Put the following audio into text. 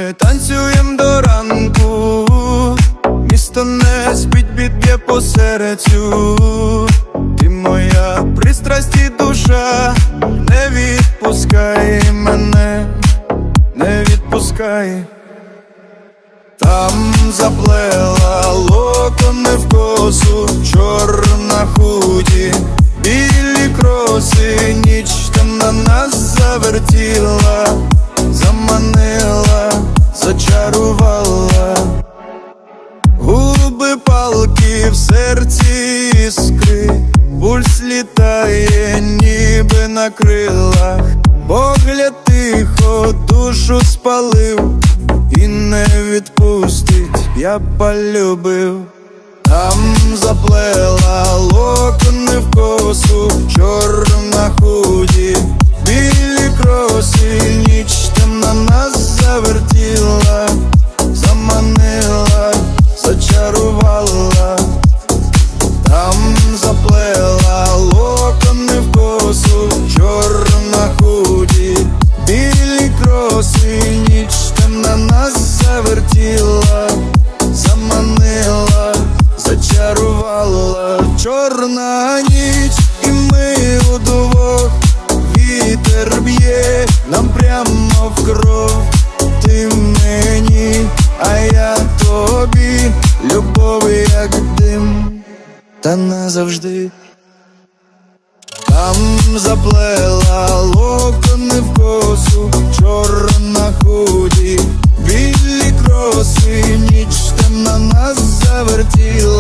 Ми танцюєм до ранку, місто не спить, б'є по серцю. Ти моя пристрасть і душа, не відпускай мене, не відпускай. Там заплела локони в косу, чорна худі, білі кроси, ніч темна нас завертіла, заманила, зачарувала. Губи палки, в серці іскри, пульс літає, ніби на крилах. Погляд тихо, душу спалив і не відпустить, я полюбив. Там заплела локони в косу, чорна худі, білі кроси, ніч темна нас завертіла, заманила, зачарувала. Там заплела локони в косу, чорна худі, білі кроси, ніч темна нас завертіла, заманила, зачарувала. Чорна ніч, і ми удвох, вітер б'є нам прямо в кров. Ти мені, а я тобі, любов як дим, та назавжди. Там заплела локони в косу, чорна худі, білі кроси, ніч темна нас завертіла,